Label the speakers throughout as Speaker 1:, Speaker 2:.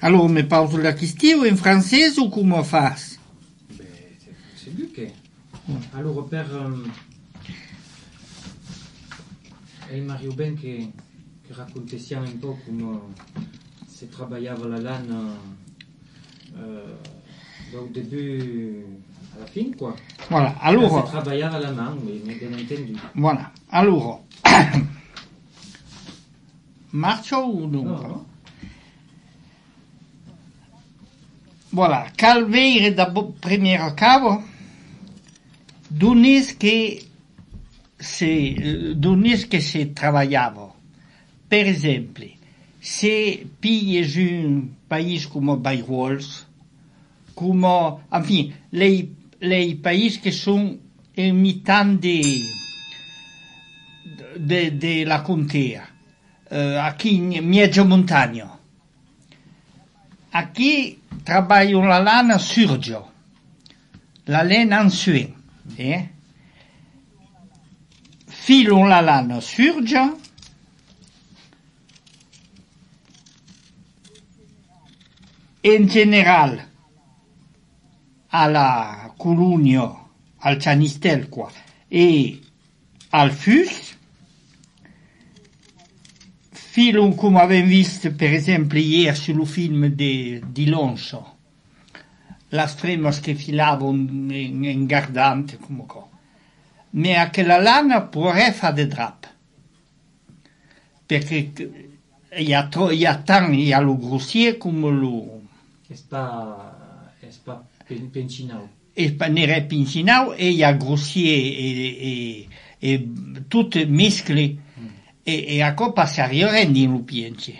Speaker 1: Alors, me parles la question en français ou comment fas?
Speaker 2: C'est lui che. Allora, per... Mario Ben che raccontessiamo un po' come si travagliava la lana dal début à la fin, quoi.
Speaker 1: Voilà, alors...
Speaker 2: Si travaillava la main, mais bien entendu.
Speaker 1: Voilà, alors... Marcio ou non?
Speaker 2: No.
Speaker 1: Voilà, calveire da primeiro cabo, d'unis que se trabalhava. Per exemple, se pilles un país como Bayreuth, como, enfim, les países que sont en mitad de la contea, aqui em mezzo montagna. Aqui trabalham la lana surgio, la lana en suin, filon la lana surgio, en general a la Colunio, al Cianistel, quoi, e al Fus, filon come abbiamo visto per esempio ieri sul film di Lonso, las fremas che filavano in gardante come co. Ma anche la lana può fare de drap, perché il y a tant, il y a lo grossier come lo...
Speaker 2: È pencinau.
Speaker 1: Nere pincinau e il y a grossier e tutte mescole. E a copa si arriverebbe in lupienci.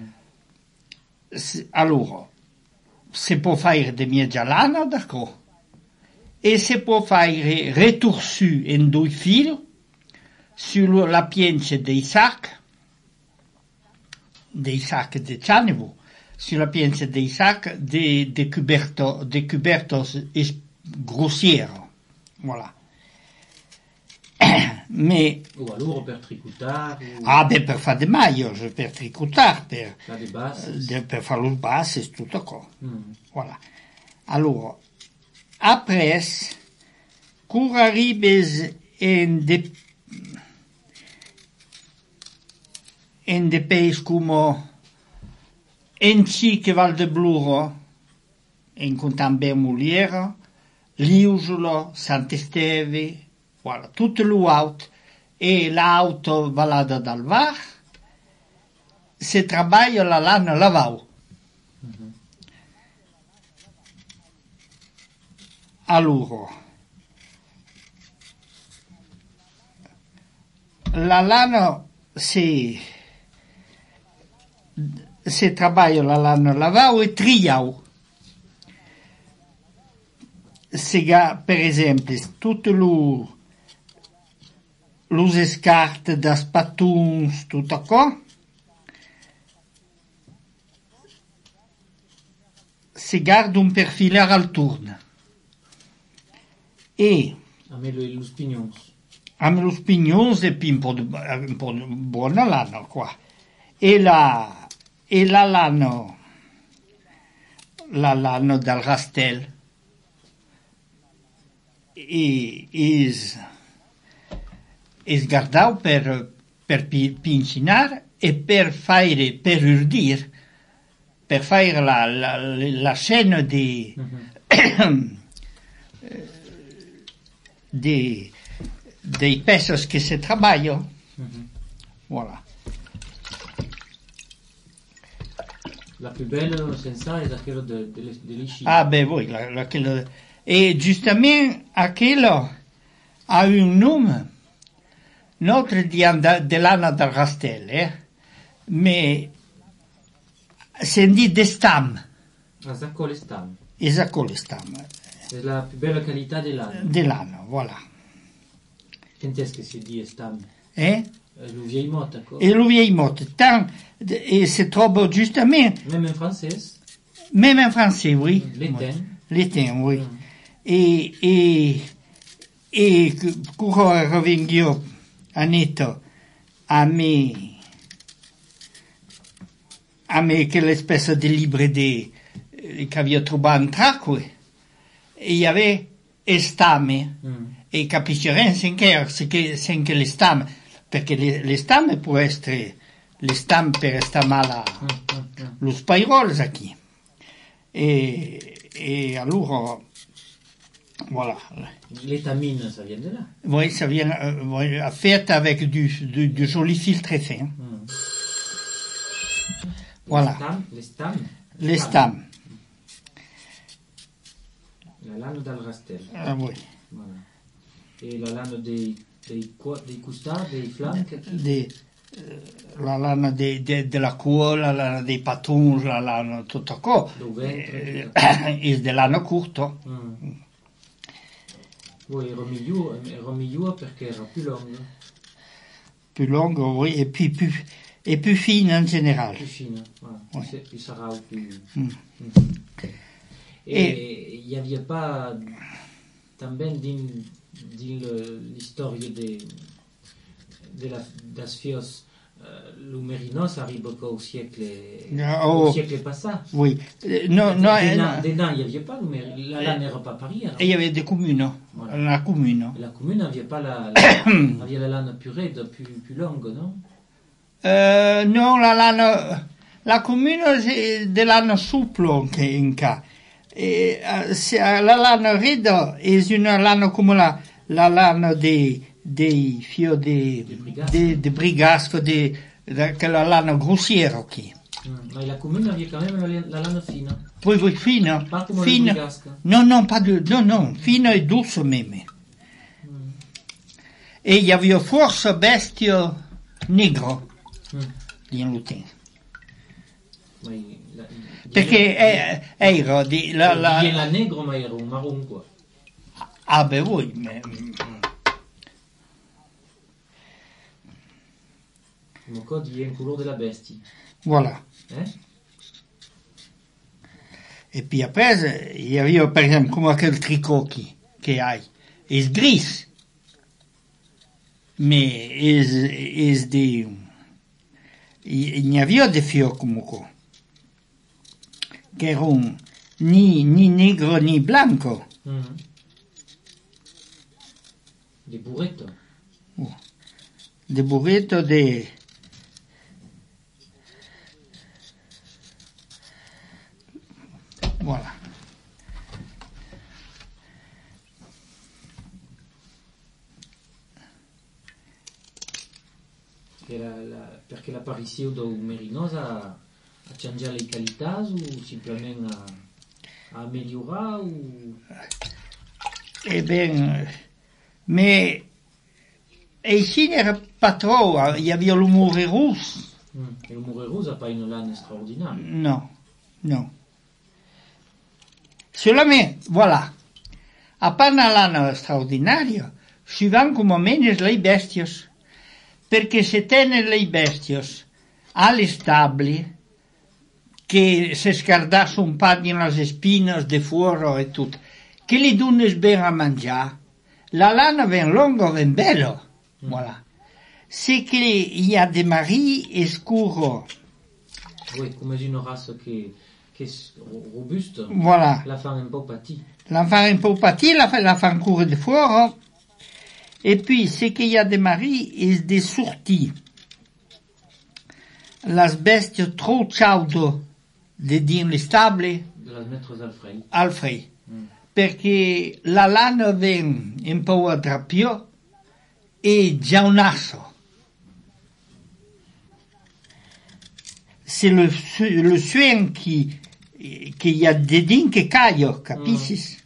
Speaker 1: Allora, si può fare di mezza lana, d'accordo? E si può fare retorsu in due fili sulla pience dei sac di Cianevo, sulla pience dei sac de cubertos grossiero. Voilà. Mais...
Speaker 2: Ou alors per tricotar...
Speaker 1: Ah, ben per fare de maglios, per tricotar, per fare los bases, tutto qua. Voilà. Allora, après, quand arribes en de pays come Enci che Val de Bluro, in Contamber Muliera, Liusolo, Sant'Esteve, voilà, tutto l'auto e l'auto valada dal Var, se treballa la lana lavau. Allora, la lana se treballa la lana lavau e triau. Se per esempio, tutto los escartes das patuns, tutto qua, si guarda un perfile al turno. E
Speaker 2: a me los pignons.
Speaker 1: A me los pignons è un po' buona lana qua. E la lana dal rastel es guardau per pincinar e per urdir, per fare la scena dei pesos che si treballano. Voilà.
Speaker 2: La più bella senza è quella delle sci.
Speaker 1: Ah, beh, voi, quello. E giustamente aquello ha un nome, notre dell'Anna del Rastel, ma si dit de stam.
Speaker 2: Esatto, le stam.
Speaker 1: Esatto, le stam.
Speaker 2: È la più bella qualità dell'anno.
Speaker 1: Dell'anno, voilà.
Speaker 2: Qu'est-ce que si dit stam? Le vieil mot, d'accord?
Speaker 1: Et le vieil mot. Et se trouve justement.
Speaker 2: Même en français?
Speaker 1: Même en français, oui.
Speaker 2: L'étain,
Speaker 1: oui. E come revengo a netto a me a me quell'espèce de livre qu'avia trobat en Tracue. E il y avait estame. E capisce sen che l'estame, perché l'estame può essere l'estame per stamare lo spairols qui. Et alors, voilà.
Speaker 2: L'étamine, ça vient de là.
Speaker 1: Oui, ça vient fait avec du joli fil très fin. Voilà. L'estam.
Speaker 2: La lana d'Alrastel.
Speaker 1: Ah oui.
Speaker 2: Voilà. Et la lana des costards, des flancs.
Speaker 1: La lana de la cua, la lana dei patons, la lana tutto qua. E de lana curto.
Speaker 2: Oui, era migliore perché era più lungo.
Speaker 1: Più lungo, oui, et plus fine en général.
Speaker 2: Plus fine, voilà. Ouais. Puis ça râle plus. Et il n'y avait pas, também l'histoire das fios, le mérinos arrive au siècle passé.
Speaker 1: Oui.
Speaker 2: Des nains, il n'y avait pas la lana n'era pas Paris.
Speaker 1: Et il y avait des communes. Voilà. La commune
Speaker 2: n'avait pas la lana purée plus longue, non?
Speaker 1: Non, la commune c'est de lana souple in cas. Et la lana rida è una lana come la lana dei fio de brigasco che la lana grossiera qui.
Speaker 2: Ma la commune avait quand même la lana fine.
Speaker 1: Oui, fine.
Speaker 2: Pas comme le brigasco.
Speaker 1: Non, pas de, non, fine et douce même. Et il y avait force bestie nigro in lutin. Perché era di
Speaker 2: la negro ma era un marron quoi.
Speaker 1: Ah ben oui, mais
Speaker 2: mon code il y a une couleur de la bestie.
Speaker 1: Voilà. Et puis après il y avait par exemple comme quel tricot qui a est gris. Mais est des il n'y avait de fio comme quoi. Che erano ni negro ni blanco.
Speaker 2: Des burritos.
Speaker 1: Des burritos de... Voilà.
Speaker 2: Perché l'apparizione del merinos ha cambiato le qualità o semplicemente a migliorare
Speaker 1: Eh bien, mais ici n'era pas trop, il y avait l'humour rouge.
Speaker 2: Et l'humour rouge n'a pas une lana extraordinaire.
Speaker 1: Non. Solamente, voilà. A part una lana straordinaria, suivant come meno le bestias, perché se tenen le bestias alle stabili, che se scardasse un po' di le spine de fuori e tutto, che li dones ben a mangiare, la lana ven lunga, ven bella. Voilà. C'est qu'il y a des maris escuro.
Speaker 2: Oui, come une race che è robuste.
Speaker 1: Voilà.
Speaker 2: La fa un po' pâti.
Speaker 1: La fa un po' pâti, la fa courir de fuori. Et puis, c'est qu'il y a des maris et des sorties. Las bestias trop chaude de din le stabili.
Speaker 2: De las mettere
Speaker 1: al fred. Perché la lana ven un po' a drappio e giaunasso. C'est le suin qui y a des din che caio, capisci?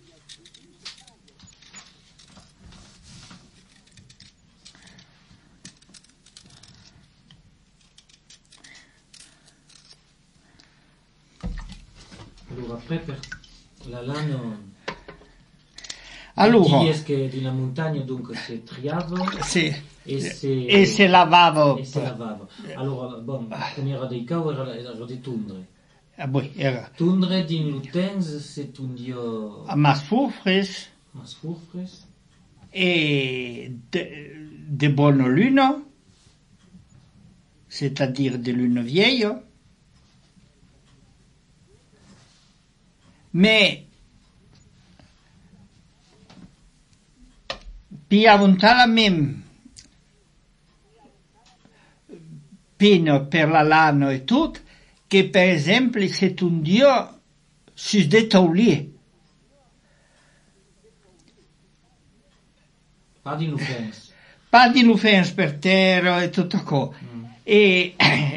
Speaker 2: Allora, après, la lana...
Speaker 1: Allora...
Speaker 2: Est-ce que di una montagna, dunque, si triava...
Speaker 1: E se lavava.
Speaker 2: Allora, bon, come era dei cau, era di tundre.
Speaker 1: Oui, era.
Speaker 2: Tundre din lutens, c'est un dio...
Speaker 1: Masfurfres. Et de bonne lune, c'est-à-dire de lune vieille. Mais pigliavano la même pena per la lana e tutto, che per esempio se un dio si sdetaulier.
Speaker 2: Pas d'innocence.
Speaker 1: Pas di l'offense per terra e tutto ciò. E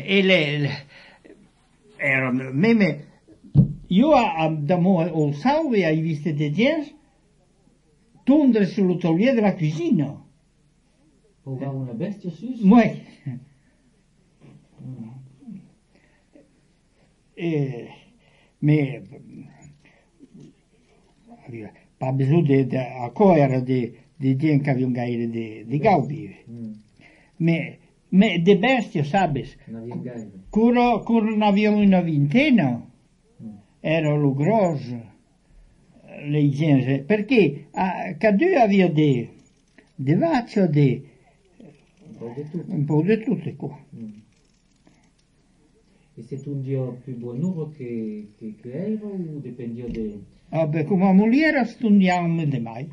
Speaker 1: erano, io da mo salve hai visto dei gens tondere sul tavoliere della cucina.
Speaker 2: Pour avoir una bestia sus?
Speaker 1: Ouais. Mais pas besoin encore era di gente che avevano gaire di gaudi. Mais de bestie, sabes?
Speaker 2: N'avien gaire.
Speaker 1: Curo ne avevamo una vintena. Era lo grosso. Le gente. Perché Cadu aveva dei vacci, un po' di tutte qua.
Speaker 2: E c'est un dio più buonuto che era o dipendia de...
Speaker 1: Ah, beh, come moglie studiamo di mai.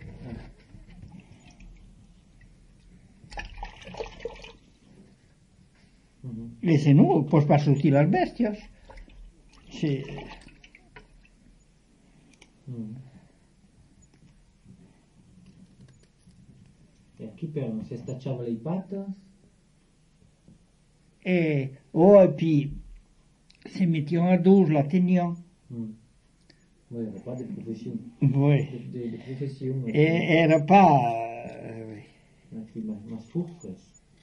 Speaker 1: E se no, puoi far sortire le bestie. Sì.
Speaker 2: E a chi per se stacciava le patte?
Speaker 1: Et puis, se mettions à 12, la tenions.
Speaker 2: Oui, il n'y avait pas de profession.
Speaker 1: Oui.
Speaker 2: De profession.
Speaker 1: Et era pas... oui.
Speaker 2: Mas furfres.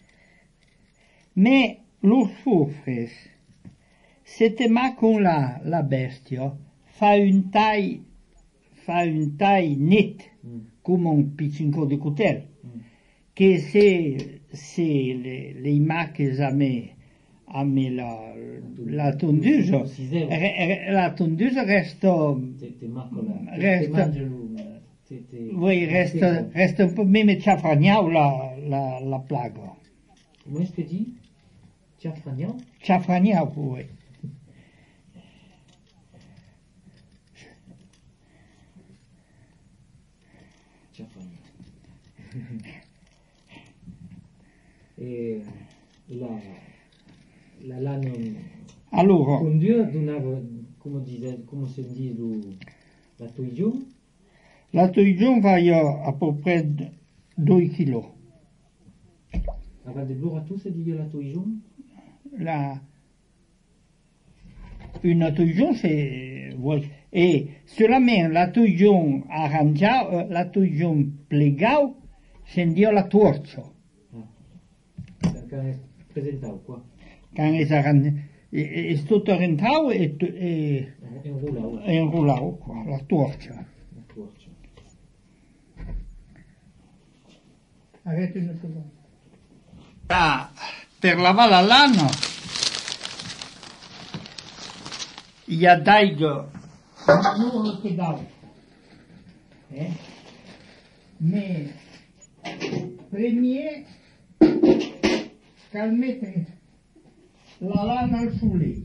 Speaker 1: Mais los fufres, c'était ma con la bestia, fa une taille nette, comme un piccinco de coutel, que c'est les maques à la tondeuse. La tondeuse reste... Oui, reste un peu même chafragnau la plague.
Speaker 2: Comment est-ce que dit? Chafragnau?
Speaker 1: Chafragnau, oui.
Speaker 2: Chafragnau. E la lana...
Speaker 1: Allora,
Speaker 2: Un dio donava, come si dice, la toigion?
Speaker 1: la toigion va à peu près 2 kilos.
Speaker 2: Aveva de blura tu se dit la toigion?
Speaker 1: Une toigion, c'est... Et seulement la toigion arrangiata, la toigion plegau, c'est dire la torcia.
Speaker 2: Perché presentava qua?
Speaker 1: Quand ils arrangent, è tutto arrangiato e enroulato, quoi, la torcia.
Speaker 2: La torcia.
Speaker 1: Arrête une seconde. Per lavare la lana, il y a d'aigo, non le pedale, mais premier, calmette la lana al soleil.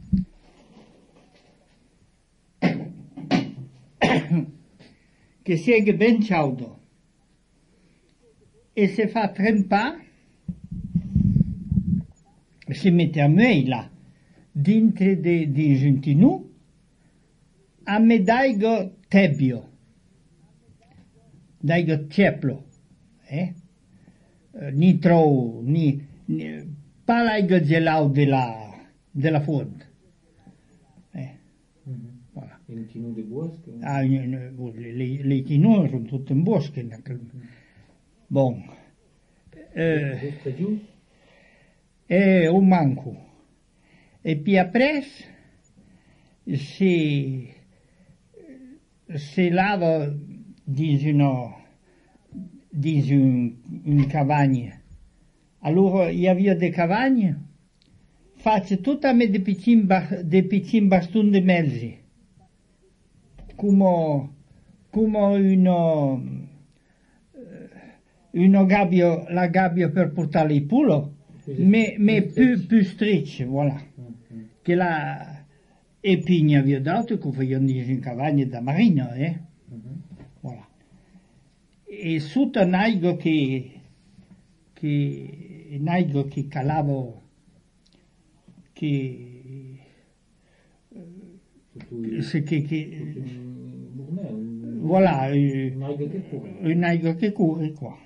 Speaker 1: Che sia ben ciaudo e se fa trempare, si mette a là, dentro di giuntinù, a me daigo tebbio, daigo ceplo, ni tro, pas daigo gelao della fonte. Voilà.
Speaker 2: E un tino di bosco?
Speaker 1: Ah, le tinù sono tutte in bosco. Bon.
Speaker 2: Giù?
Speaker 1: Et au manco. Et puis après, c'est là dans une cabagne. Alors, il y avait des cabagnes, faites tout à des petits bastons de melzi, comme une gabbia, la gabbia per portare les poules, mais plus stricte, voilà. Que là, E poi ne avevo dato che facevano in cavanne da marina, Voilà. E sotto naigo che calavo, che voilà, un naigo che corre qua.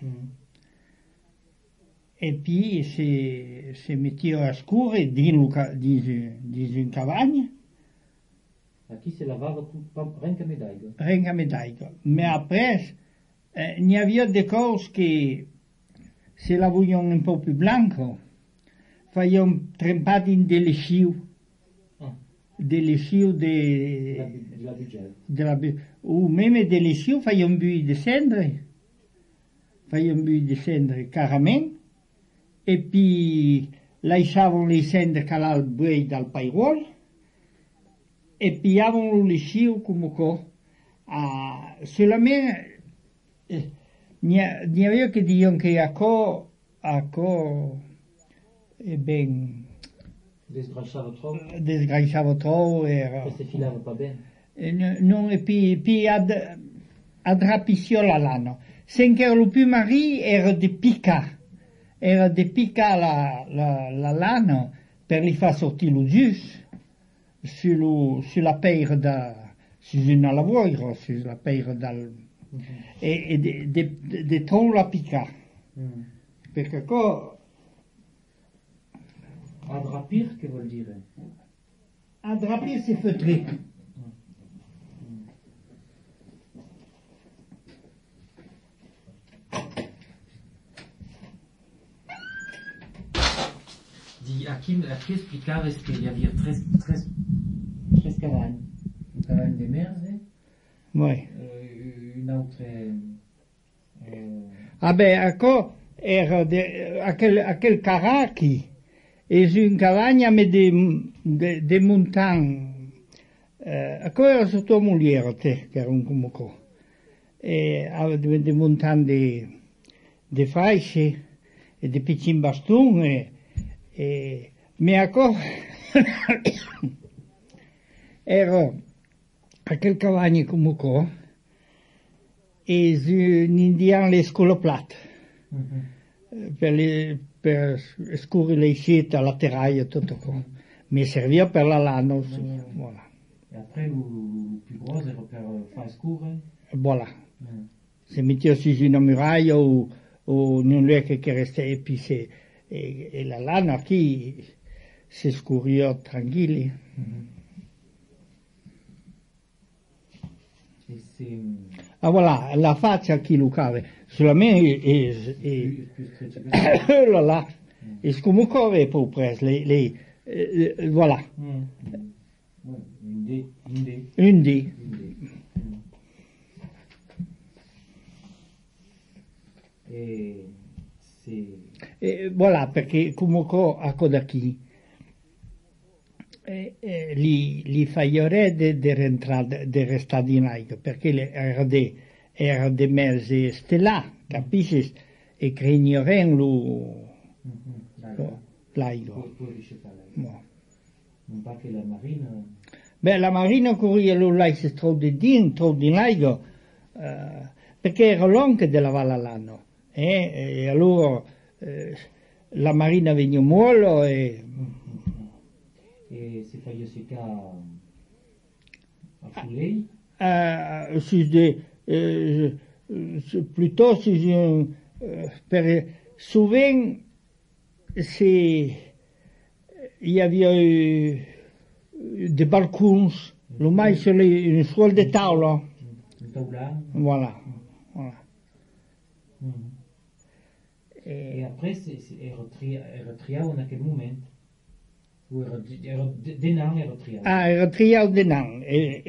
Speaker 1: E poi si metteva a scuole di un cavanne.
Speaker 2: Qui se lavava rien que médaille.
Speaker 1: Rien que médaille. Mais après, il y avait des coses que, se la vogliamo un po' più blanco, facevano trempati in delle sciu. Delle sciu ou même delle sciu facevano bui di cendre caramente, e poi lasciavano le cendre calare il buoi dal paiuolo, e pigliavano le sciu come solamente ne aveva che dire che a co e ben desgraciava troppo
Speaker 2: Parce que filava pas bien.
Speaker 1: non, e poi ad rapiciola l'anno senché lo più mari era di picca la lana per li far sortire lo giusto sulla pera su una lavoro, sulla pera e de troppo la picca. Perché qua
Speaker 2: Adrapir, che vuol dire?
Speaker 1: Adrapir si feutrer.
Speaker 2: A qui explicava que il y avait tres cabanes. Une cabane de Merze,
Speaker 1: Oui.
Speaker 2: une autre...
Speaker 1: Ah ben, ecco, era aquel caracchi, e su in cavagna me de montagne. Ecco era sotto Muliero, che era un comunque. E aveva de montagne de fasce, e de piccin bastone, ma ecco, era aquel cavagna comunque, e su un indiano le scoloplate. Per scurire le sciette alla terraia e tutto qua. Mi serviva per la lana aussi. Voilà.
Speaker 2: Et après, le plus gros era per fare scure.
Speaker 1: Voilà. Si metteva su una muraia o in un luogo che restait, e puis e la lana qui si scuriva tranquilli. Ah voilà, la faccia chi lucava, solamente là, e scomucove per preso, voilà. Un dì. E voilà, perché comunque a Kodaki li fagliore de restare in aigo, perché era de mezze stellà, capisci? E crignoren l'aigo.
Speaker 2: Non pas che la marina...
Speaker 1: Beh, la marina corria lo laisse troppo di l'aigo, perché era longa della Valle all'anno, e allora la marina veniva molto
Speaker 2: e si faceva seccare a Foulei?
Speaker 1: Plutôt souvent il y avait des balcons, le mai sur une toile de tavola. Voilà.
Speaker 2: Et après, era triau en aquel moment. Ou era denant era triau.
Speaker 1: Ah, era triau denant.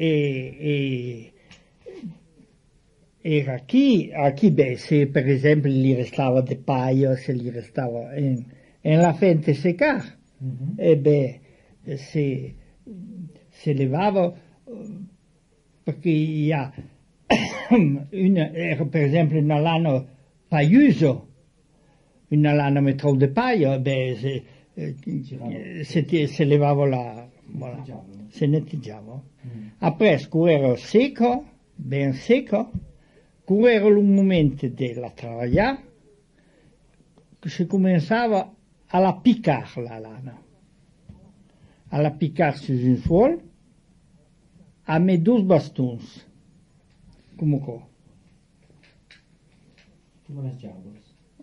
Speaker 1: Era aquí beh, se per esempio gli restava de paio, se gli restava in la fente seccar, e beh, se levava, perché era per esempio una lana paiosa, una lana metro de paio, beh, si levava la, voilà, si netteggiava. Après, scuola secco, ben secco, curere il momento della travagliare, si cominciava a la picar la lana, a la picar su un suol, a mettere 2 bastons, come qua.
Speaker 2: Come le giabas.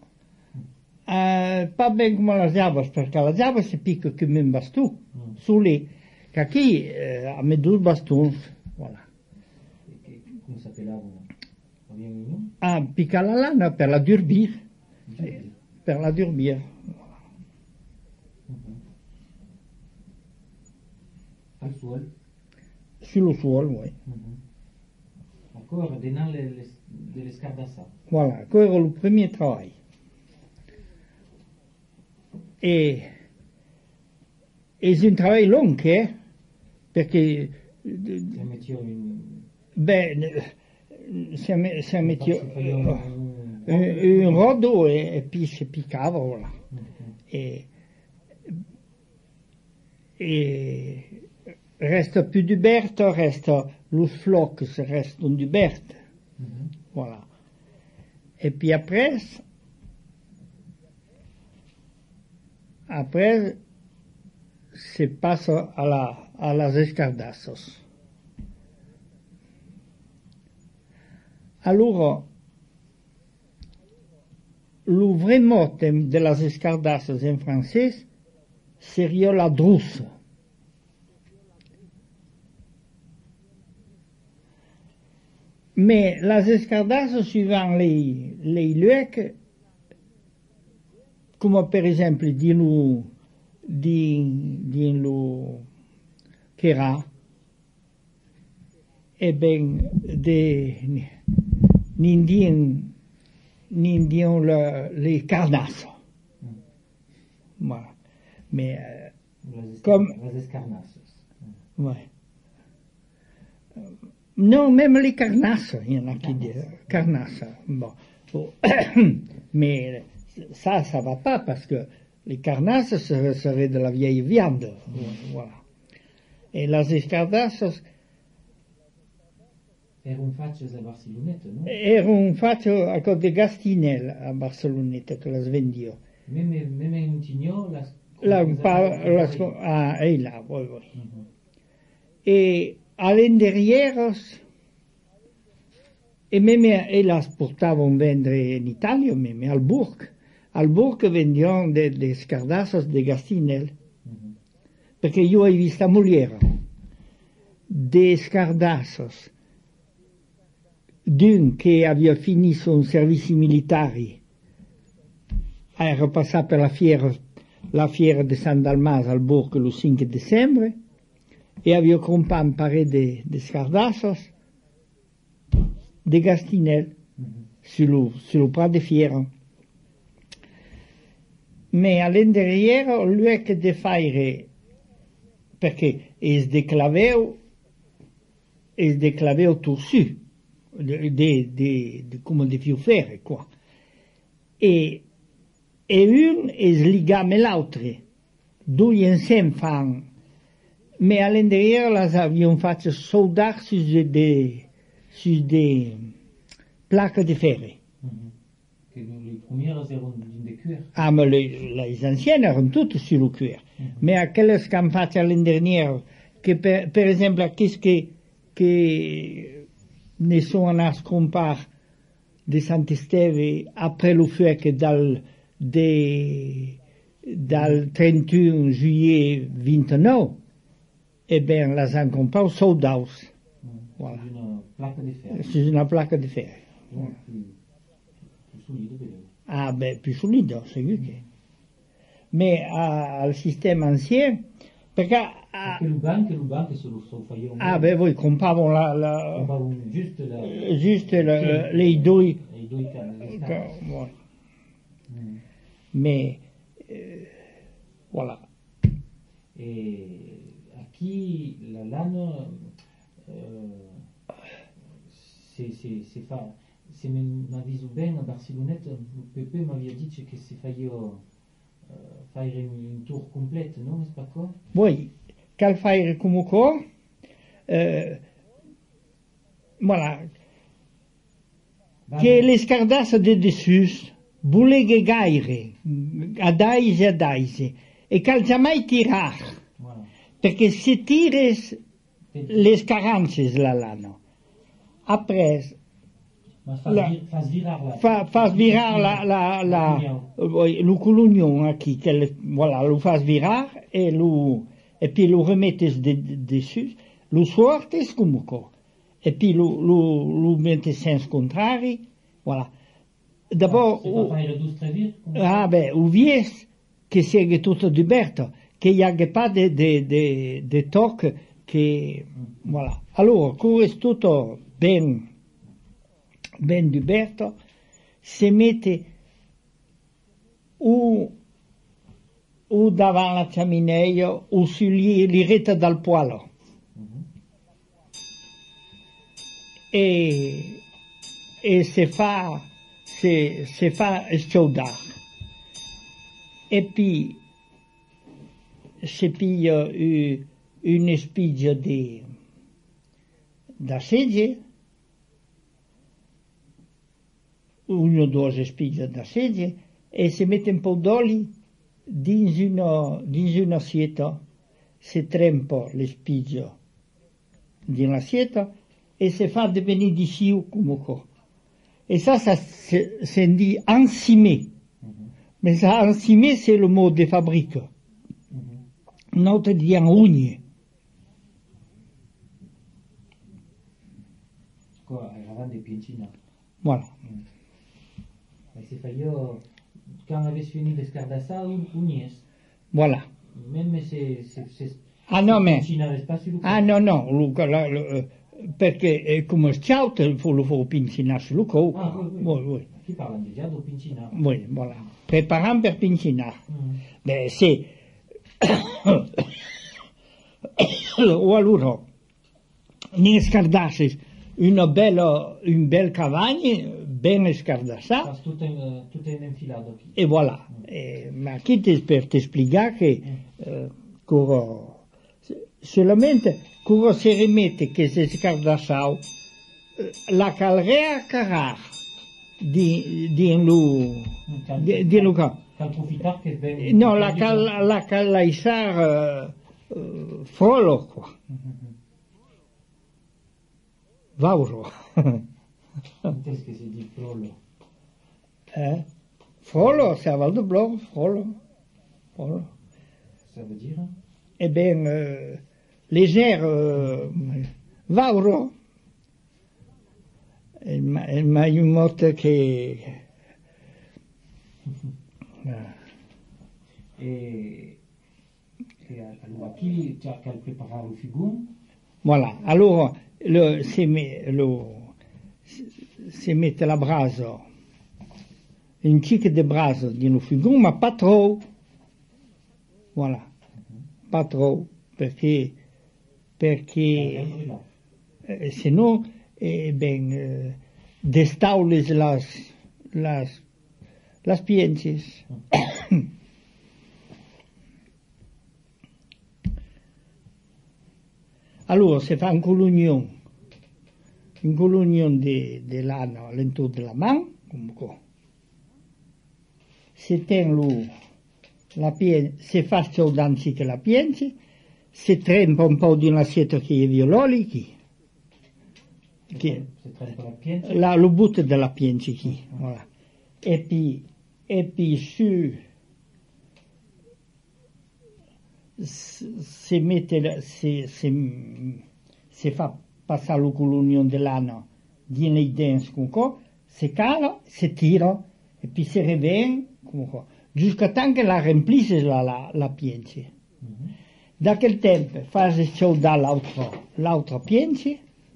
Speaker 1: Pas ben come le giabas, perché la giabas si picca come un bastone, su lì, che qui a mettere 2 bastons, voilà.
Speaker 2: Come s'appelavano? Avevano un nome?
Speaker 1: Ah, picca la lana per la durbir. Per la durbir.
Speaker 2: Al suol?
Speaker 1: Sullo suolo, oui.
Speaker 2: Ancora, denale delle scardassate.
Speaker 1: Voilà, quello era il primo lavoro. E è un lavoro lungo, perché
Speaker 2: Si metteva in...
Speaker 1: beh, si metteva un rodo e poi si piccava, voilà. E resta più di Berta, resta lo floc, se reste du Berta. Voilà. Et puis après, se passa a las escardassos. Allora, le vrai mot de las escardassos en francés seria la drousse. Mais las escardassos suivant les lieux, come per esempio di lo Kera, e ben n'indien les carnassos. Voilà. Mais comme
Speaker 2: Les escarnassos.
Speaker 1: ouais. Non, même les carnasses, il y en a qui disent carnasses. Bon. Mais ça va pas parce que les carnasses seraient de la vieille viande. Voilà. Et les escardassos
Speaker 2: Erano facce a Barceloneta, no?
Speaker 1: erano fatte a causa di Gastinel a Barceloneta che le vendio.
Speaker 2: Même in Tignò,
Speaker 1: Là, et là, oui, oui. Et à l'intérieur, e même elles portavam vendre in Italia, même al Burg. Al Burg vendiamo delle scardassos di Gastinel, perché io ho visto a Moliera dei scardassos d'un che aveva finito un servizio militare, era passato per la fiera di San Dalmaso al Burg il 5 dicembre, e aveva comprato un paio di scardassos di Gastinel sul Prat de Fiera. Ma all'interior lui che de fare, perché es declaveu tursu, come di più fare qua. E un es ligame l'altro, due insieme fanno, ma all'interior las abbiamo fatto soldar su de plaques de ferro.
Speaker 2: Que les premières erano de cuir.
Speaker 1: Ah, ma les anciennes erano tutte sul cuir. Ma quelle che hanno fatto all'interno, che per esempio, che ne sono a scompare di Sant'Esteve après le feu che dal 31 juillet 29, e ben las hanno comprato soldados. Voilà.
Speaker 2: Una placa di ferro.
Speaker 1: Su una placa di ferro.
Speaker 2: Più solido che
Speaker 1: Ah, beh, più solido, c'est lui che. Ma al sistema ancien, perché.
Speaker 2: Che Lugan che solo facevano.
Speaker 1: Ah, beh, voi compravano juste les due.
Speaker 2: I due canali.
Speaker 1: Ouais. Mais, voilà.
Speaker 2: E a chi la lana si fa, se mi avviso bene a Barceloneta, Pepe mi aveva detto che si faceva faire une tour complète, non, n'est-ce pas quoi?
Speaker 1: Oui, cal faire come co, voilà, che le scardasse de dessus, buleghe gaire, adaise, e cal jamais tirar,
Speaker 2: Voilà.
Speaker 1: perché se tires le scarances la lano, après,
Speaker 2: Faz virar lá.
Speaker 1: faz virar lo colunion aqui, voilà, lo faz virar e puis lo remettes dessus, lo sortes como co, e puis lo mettes sens contrari, voilà. D'abord, o vies che segue tutto diverto, che y a pas de toc, che, voilà. Allora, questo tutto ben diverto, si mette o davanti alla ciamineia o li rete dal poêle. E si fa sciaudare. E poi si piglia una spigia da sedie, una o due spiglie da sedie, e si mette un po' d'olio dins una sieta, si trempa le spiglie di una sieta e si fa divenire di sciù come qua. Et ça c'est dit encimé. Mais ça, encimé, c'est le mot de fabrique. Notre dit en ugne.
Speaker 2: Quoi, avant des pincina.
Speaker 1: Voilà.
Speaker 2: Et c'est failli, quand on avait fini d'escardassa, unies.
Speaker 1: Voilà.
Speaker 2: Même c'est
Speaker 1: Ah non, mais.
Speaker 2: Ah
Speaker 1: non, perché come sciaut lo fa pincinar sul co.
Speaker 2: Ah,
Speaker 1: oui.
Speaker 2: Qui parle déjà de pincinar.
Speaker 1: Oui, voilà. Préparant per pincinar. Ben, c'est. O allora, ne scardassi un bel cavagno, ben scardassà.
Speaker 2: Tout est enfilado qui.
Speaker 1: Et voilà. Ma qui per te spiegare che solamente curo si rimette che si scardassau la calrea carar di Luca. No, la calaisar frolo qua. Vauro.
Speaker 2: Qu'est-ce que c'est dit frolo?
Speaker 1: Frolo, c'est à Val de Blanc, frolo.
Speaker 2: Ça veut dire?
Speaker 1: Eh bien, légère, vauro. Il m'a eu mot che...
Speaker 2: Et alors, qui a préparé le figon?
Speaker 1: Voilà, allora si mette la brasa, un chic de brasa di un figon, ma pas trop. Voilà, pas trop, perché sinon, destaules las piences. Allora si fa un colugnon di lana all'intorno della mano, comunque. Si tiene la pienza, si fa scioldanzi che la pienza, si trempa un po' di una seta che è viololi, lo butta della pienza qui, voilà. E poi su si mette, si fa passare il colugnon dell'anno di nei dents comunque, si cala, si tira e poi si revenne comunque, jusqu'à temps che la remplisce la pienza. Da quel tempo fa sciolare l'altra pienza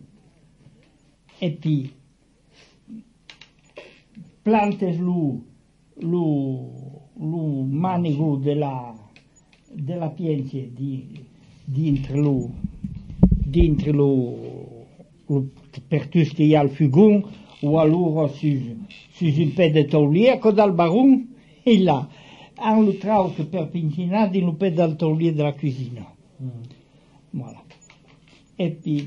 Speaker 1: e poi plantes lo manico della pienza dentro per tutto che ha il figon o allora su un pezzo di tauliere dal baron e là hanno trovato che per pincinare di un pedaltolier della cucina. Voilà. E puis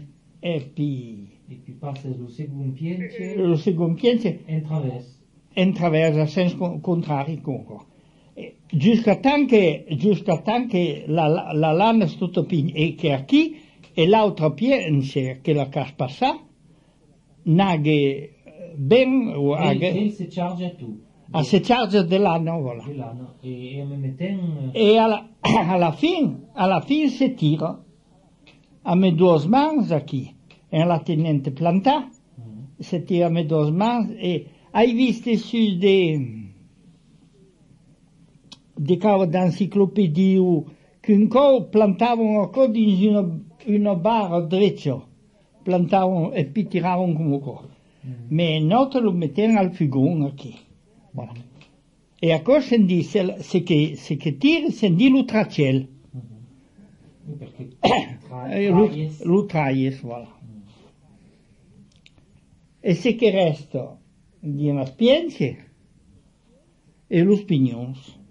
Speaker 2: passa lo secondo piede.
Speaker 1: Lo secondo piede in traversa, a senso contrario comunque. Jusqu'à tant que la lana è tutta pin e che qui e l'altra piede che la cas passa naghe ben o
Speaker 2: e se charge tu.
Speaker 1: A se charge de lana, voilà. E alla fin se tira a me due mans qui e la tenente planta se tira a me due mans e hai visto su de cavo d'enciclopedia che un co plantavano ancora in una barra dritta plantavano e poi tiravano comunque ma noi lo mettevano al fugone qui. Voilà. E a cosa si dice se che tira si dice l'utraciel. L'utraciel, voilà. E se che resta di una spienza e lo spignons.